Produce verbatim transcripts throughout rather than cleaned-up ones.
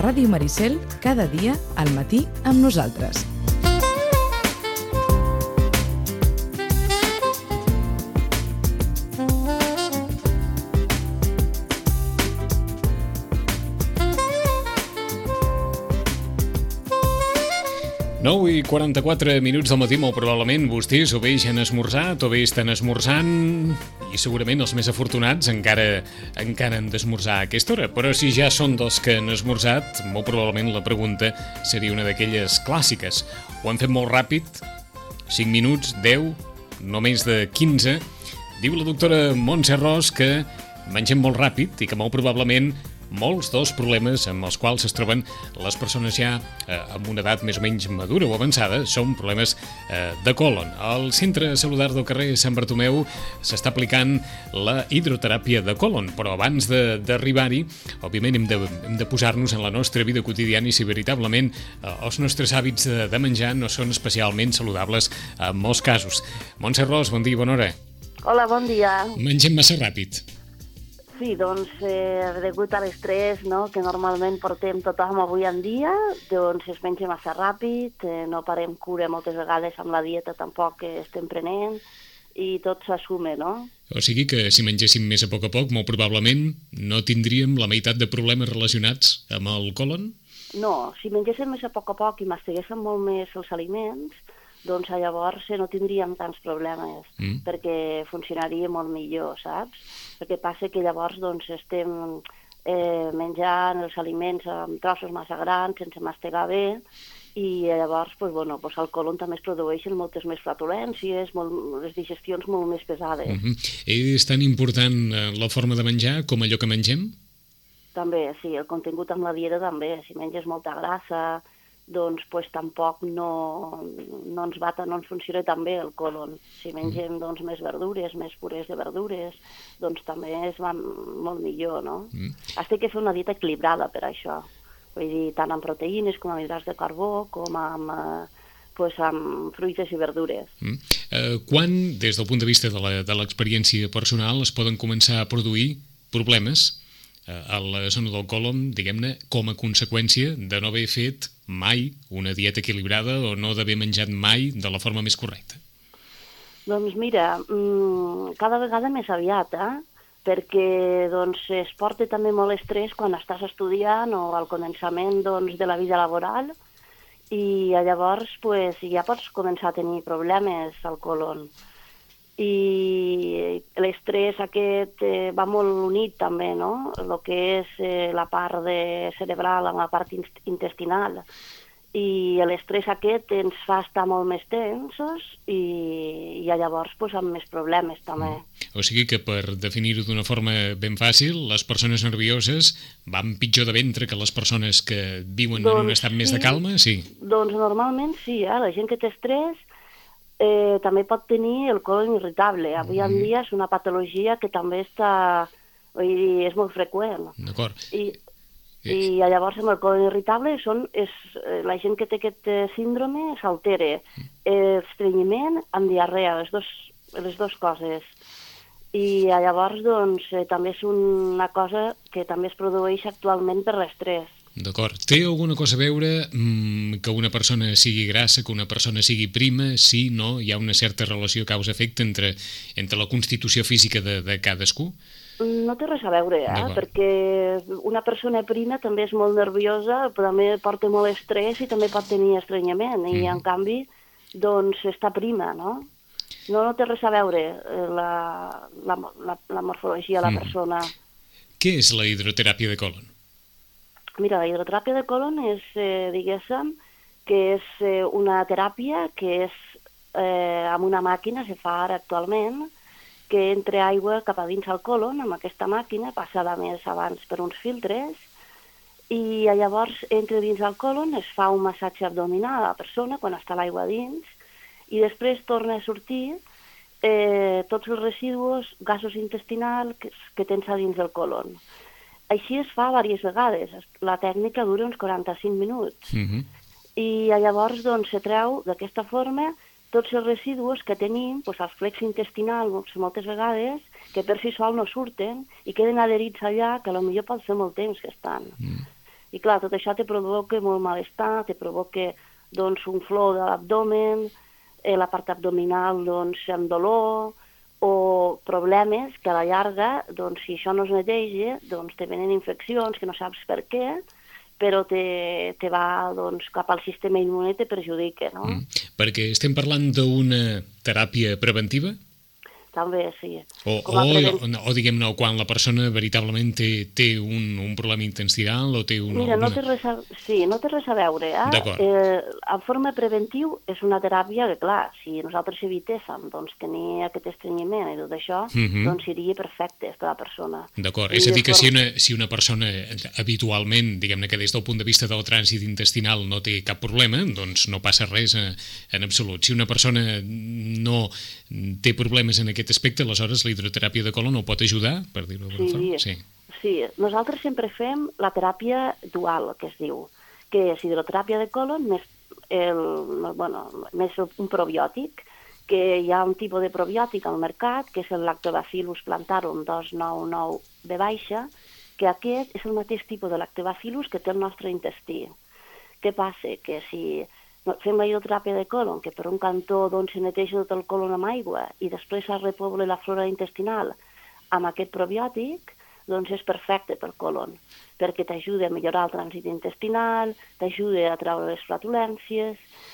Ràdio Maricel, cada dia al matí amb nosaltres. nou i quaranta-quatre minuts del matí, molt probablement vostès o bé ja han esmorzat o bé estan esmorzant i segurament els més afortunats encara encara han d'esmorzar a aquesta hora. Però si ja són dels que han esmorzat, molt probablement la pregunta seria una d'aquelles clàssiques. Ho han fet molt ràpid? cinc minuts, deu, no més de quinze. Diu la doctora Montse Ros que mengem molt ràpid i que molt probablement molts dels problemes amb els quals es troben les persones ja eh, amb una edat més o menys madura o avançada són problemes eh, de colon. Al Centre Saludar del carrer Sant Bartomeu s'està aplicant la hidroteràpia de colon, però abans d'arribar-hi, òbviament hem de, hem de posar-nos en la nostra vida quotidiana i si veritablement eh, els nostres hàbits de, de menjar no són especialment saludables en molts casos. Montse Ros, bon dia i bona hora. Hola, bon dia. Mengem massa ràpid. Sí, doncs, eh, degut a l'estrès, no?, que normalment portem tothom avui en dia, doncs es menja massa ràpid, eh, no parem cura moltes vegades amb la dieta tampoc que estem prenent, i tot s'assume, no? O sigui que si mengéssim més a poc a poc, molt probablement no tindríem la meitat de problemes relacionats amb el colon? No, si mengéssim més a poc a poc i mastiguéssim molt més els aliments, doncs llavors no tindríem tants problemes, mm. perquè funcionaria molt millor, saps? Perquè passa que llavors doncs, estem eh, menjant els aliments amb trossos massa grans, sense mastegar bé, i llavors pues, bueno, pues, al colon també es produeixen moltes més flatulències, molt, les digestions molt més pesades. Mm-hmm. És tan important la forma de menjar com allò que mengem? També, sí, el contingut amb la dieta també. Si menges molta grassa, doncs pues, tampoc no, no ens va, no ens funciona tan bé el colon. Si mengem doncs, més verdures, més purés de verdures, doncs també es va molt millor, no? Mm. Has de fer una dieta equilibrada per això. Vull dir, tant amb proteïnes com amb hidrats de carbó, com amb, eh, pues, amb fruites i verdures. Mm. Eh, quan, des del punt de vista de l'experiència personal, es poden començar a produir problemes a la zona del colon, diguem-ne, com a conseqüència de no haver fet mai una dieta equilibrada o no d'haver menjat mai de la forma més correcta? Doncs mira, cada vegada més aviat, eh? Perquè doncs, es porta també molt estrès quan estàs estudiant o al començament doncs, de la vida laboral i llavors pues, ja pots començar a tenir problemes al colon. I l'estrès aquest eh, va molt unit també, no? El que és eh, la part de cerebral amb la part intestinal. I l'estrès aquest ens fa estar molt més tensos i, i llavors pues, amb més problemes també. O sigui que, per definir-ho d'una forma ben fàcil, les persones nervioses van pitjor de ventre que les persones que viuen doncs, en un estat sí, més de calma? Sí. Doncs normalment sí, eh? La gent que té estrès Eh, també pot tenir el colon irritable. Avui en dia és una patologia que també està, vull dir, és molt freqüent. D'acord. I, I llavors amb el colon irritable són, és, la gent que té aquest síndrome s'altere. Eh, estrenyiment amb diarrea, les dos, les dues coses. I llavors doncs, eh, també és una cosa que també es produeix actualment per l'estrès. D'acord. Té alguna cosa a veure mmm, que una persona sigui grassa, que una persona sigui prima, sí, no? Hi ha una certa relació causa-efecte entre, entre la constitució física de, de cadascú? No té res a veure, eh? Perquè una persona prima també és molt nerviosa, però també porta molt estrès i també pot tenir estrenyament, mm. i en canvi, doncs, està prima, no? No, no té res a veure la, la, la, la morfologia de la mm. persona. Què és la hidroteràpia de colon? Mira, la hidroteràpia de colon és, eh, diguéssim, que és eh, una teràpia que és eh, amb una màquina, se fa ara actualment, que entra aigua cap a dins al colon, amb aquesta màquina, passada més abans per uns filtres, i llavors entra dins al colon, es fa un massatge abdominal a la persona quan està l'aigua dins, i després torna a sortir eh, tots els residus, gasos intestinals que, que tens a dins del colon. Així es fa diverses vegades. La tècnica dura uns quaranta-cinc minuts. Uh-huh. I llavors doncs, se treu d'aquesta forma tots els residus que tenim, doncs, els flecs intestinals moltes vegades, que per si sol no surten i queden adherits allà, que potser pot fer molt temps que estan. Mm. I clar, tot això te provoca molt malestar, te provoca doncs, un flor de l'abdomen, eh, la part abdominal doncs, amb dolor, o problemes que a la llarga, doncs, si això no es neteja, doncs, te venen infeccions que no saps per què, però te, te va doncs, cap al sistema immune i te perjudica, no? Mm. Perquè estem parlant d'una teràpia preventiva? També, sí. O, o, o, o diguem-ne, quan la persona veritablement té, té un, un problema intestinal o té una... Mira, no té res a, sí, no té res a veure. Eh? Eh, en forma preventiu és una teràpia que, clar, si nosaltres evitéssim doncs, tenir aquest estrenyiment i tot això, uh -huh. doncs seria perfecte per a la persona. D'acord, és a dir que si una, si una persona habitualment, diguem-ne que des del punt de vista del trànsit intestinal no té cap problema, doncs no passa res en, en absolut. Si una persona no té problemes en aquest aspecte, aleshores la hidroteràpia de colon no pot ajudar, per dir-ho d'alguna forma? Sí, sí, nosaltres sempre fem la teràpia dual, que es diu, que és hidroteràpia de colon més, el, bueno, més un probiòtic, que hi ha un tipus de probiòtic al mercat, que és el Lactobacillus plantarum dos nou nou B baixa, que aquest és el mateix tipus de Lactobacillus que té el nostre intestí. Què passa? Que si fem la hidroteràpia de colon, que per un cantó doncs, se neteja tot el colon amb aigua i després es repobla la flora intestinal amb aquest probiòtic, doncs és perfecte pel colon, perquè t'ajuda a millorar el trànsit intestinal, t'ajuda a treure les flatulències,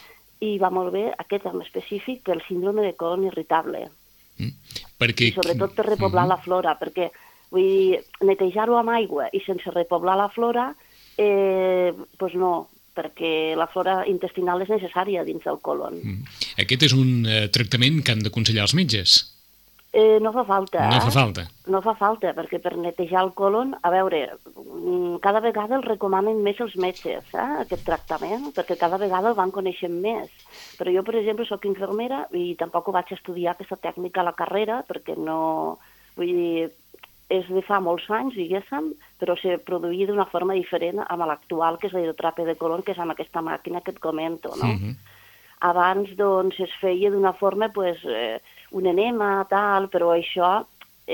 i va molt bé aquest en específic pel síndrome de colon irritable. Mm, perquè... I sobretot per repoblar mm-hmm. la flora, perquè vull dir, netejar-ho amb aigua i sense repoblar la flora, eh, doncs no, perquè la flora intestinal és necessària dins del colon. Mm. Aquest és un eh, tractament que han d'aconsellar els metges? Eh, no fa falta. No eh? fa falta? No fa falta, perquè per netejar el colon, a veure, cada vegada el recomanen més els metges, eh, aquest tractament, perquè cada vegada el van coneixent més. Però jo, per exemple, sóc infermera i tampoc vaig estudiar aquesta tècnica a la carrera, perquè no... Vull dir, és de fa molts anys, diguéssim, però se produïa d'una forma diferent amb l'actual, que és la hidroteràpia de colon, que és amb aquesta màquina que et comento, no? Uh-huh. Abans, doncs, es feia d'una forma, pues, eh, un enema, tal, però això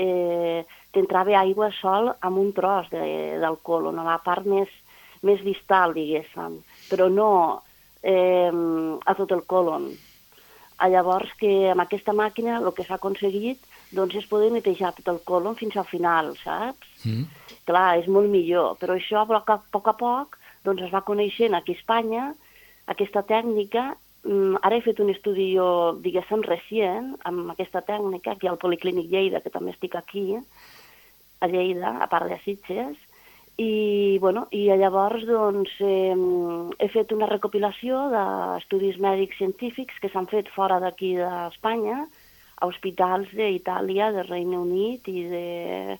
eh, t'entrava aigua sol amb un tros de, del colon, a la part més, més distal, diguéssim, però no eh, a tot el colon. Llavors, que amb aquesta màquina el que s'ha aconseguit doncs és poder netejar tot el colon fins al final, saps? Mm. Clar, és molt millor, però això a poc a poc, a poc doncs es va coneixent aquí a Espanya, aquesta tècnica. Ara he fet un estudi, jo, diguéssim, recient, amb aquesta tècnica, aquí al Policlínic Lleida, que també estic aquí, a Lleida, a part de Sitges, i, bueno, i llavors doncs, eh, he fet una recopilació d'estudis mèdics científics que s'han fet fora d'aquí d'Espanya, a hospitals d'Itàlia, del Regne Unit i de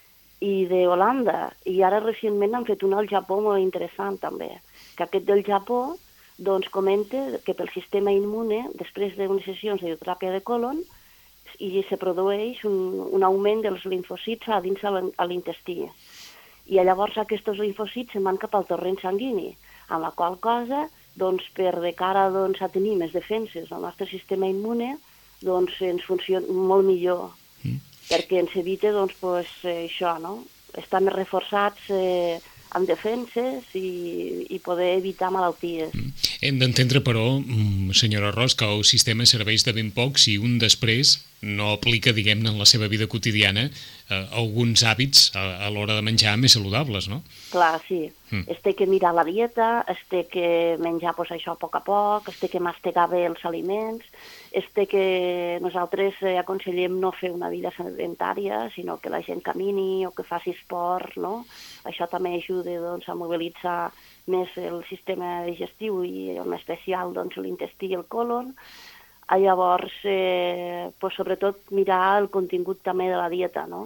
i d'Holanda. I ara recentment han fet un al Japó molt interessant també, que aquest del Japó doncs comenta que pel sistema immune, després d'unes sessions de hidroteràpia de colon, i se produeix un, un augment dels linfocits a dins a l'intestí. I llavors aquests linfocits se'n van cap al torrent sanguini, amb la qual cosa, doncs, per de cara doncs, a tenir més defenses al nostre sistema immune, doncs ens funciona molt millor, mm. perquè ens evita doncs, pues, eh, això, no? Estar més reforçats eh, amb defenses i, i poder evitar malalties. Mm. Hem d'entendre, però, senyora Ros, que el sistema serveix de ben poc si un després no aplica, diguem-ne, en la seva vida quotidiana eh, alguns hàbits a, a l'hora de menjar més saludables, no? Clar, sí. Mm. Es té que mirar la dieta, es té que menjar pues, això a poc a poc, es té que mastegar bé els aliments, es té que nosaltres eh, aconsellem no fer una vida sedentària, sinó que la gent camini o que faci esport, no? Això també ajuda doncs, a mobilitzar més el sistema digestiu i en especial doncs, l'intestí i el colon. Llavors, eh, pues, sobretot mirar el contingut també de la dieta, no?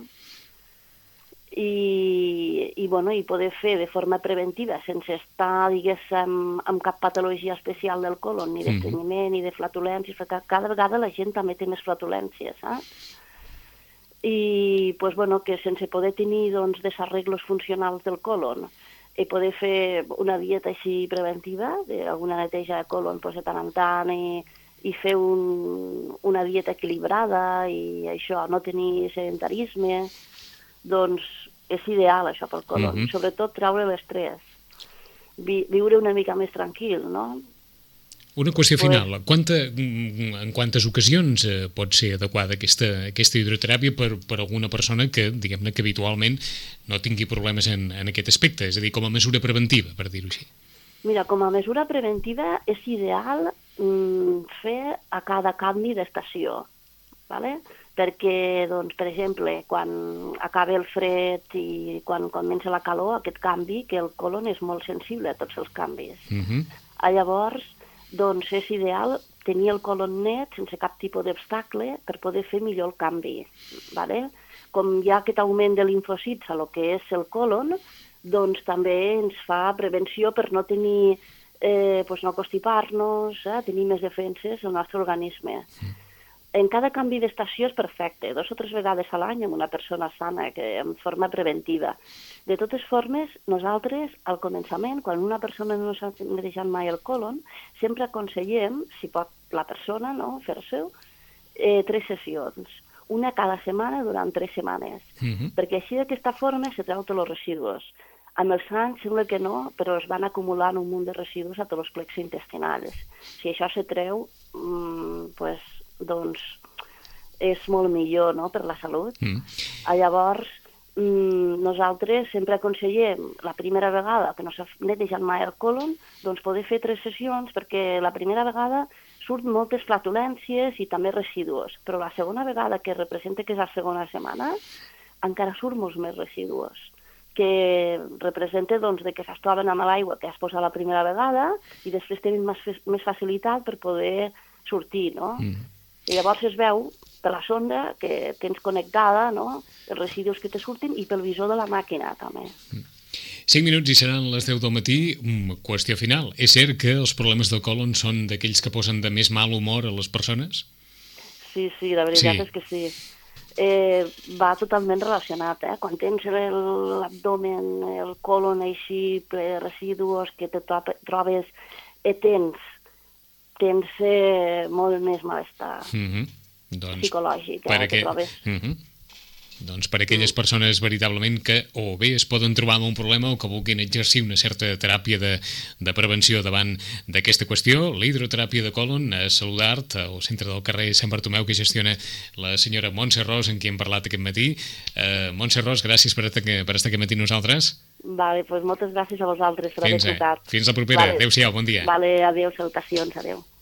I, i, bueno, i poder fer de forma preventiva, sense estar, diguéssim, amb cap patologia especial del colon, ni d'estrenyiment, mm-hmm. ni de flatulències, perquè cada vegada la gent també té més flatulències, saps? I, pues, bueno, que sense poder tenir, doncs, desarreglos funcionals del colon, i poder fer una dieta així preventiva, alguna neteja de colon, pues, de tant en tant, i, i fer un, una dieta equilibrada, i això, no tenir sedentarisme, doncs és ideal això pel colon, mm-hmm. sobretot treure l'estrès. vi, viure una mica més tranquil, no? Una qüestió final. Quanta, en quantes ocasions eh, pot ser adequada aquesta, aquesta hidroteràpia per, per alguna persona que, diguem-ne, que habitualment no tingui problemes en, en aquest aspecte? És a dir, com a mesura preventiva, per dir-ho així. Mira, com a mesura preventiva és ideal mm, fer a cada canvi d'estació, ¿vale? Perquè, doncs, per exemple, quan acaba el fred i quan comença la calor, aquest canvi, que el colon és molt sensible a tots els canvis. Uh-huh. Llavors, doncs és ideal tenir el colon net sense cap tipus d'obstacle per poder fer millor el canvi. ¿Vale? Com hi ha aquest augment de linfocits a lo que és el colon, doncs també ens fa prevenció per no tenir, eh, pues no constipar-nos, eh, tenir més defenses al nostre organisme. Mm. En cada canvi d'estació és perfecte, dos o tres vegades a l'any amb una persona sana, que en forma preventiva. De totes formes, nosaltres, al començament, quan una persona no s'ha netejat mai el colon, sempre aconsellem, si pot la persona, no, fer-se, eh, tres sessions. Una cada setmana durant tres setmanes. Mm-hmm. Perquè així d'aquesta forma se treu tots els residus. Amb els anys sembla que no, però es van acumulant un munt de residus a tots els plecs intestinals. Si això se treu, mmm, pues, doncs és molt millor, no?, per la salut. Mm. Llavors, mmm, nosaltres sempre aconsellem la primera vegada que no s'ha netejat mai el colon, doncs poder fer tres sessions, perquè la primera vegada surt moltes flatulències i també residus, però la segona vegada, que representa que és la segona setmana, encara surt molts més residus, que representa doncs, de que s'es troben amb l'aigua que has posat la primera vegada i després tenen més, més facilitat per poder sortir, no? Mm. I llavors es veu per la sonda que tens connectada, no?, els residus que te surtin i pel visor de la màquina, també. cinc minuts i seran les deu del matí. Qüestió final. És cert que els problemes del colon són d'aquells que posen de més mal humor a les persones? Sí, sí, la veritat sí. és que sí. Eh, va totalment relacionat, eh? Quan tens l'abdomen, el colon així, ple de residus, que te trobes, eh, tens tens eh, molt més malestar mm-hmm. doncs, psicològic. Per Eh, aqu... mm-hmm. Doncs per aquelles mm. persones veritablement que o bé es poden trobar amb un problema o que vulguin exercir una certa teràpia de, de prevenció davant d'aquesta qüestió, la hidroteràpia de colon, a Saludart, al centre del carrer Sant Bartomeu, que gestiona la senyora Montse Ros, amb qui hem parlat aquest matí. Uh, Montse Ros, gràcies per estar, per estar aquest matí amb nosaltres. Vale, doncs moltes gràcies a vosaltres per haver trucat. Fins la propera. Vale. Adéu-siau, bon dia. Vale, adéu, salutacions, adéu.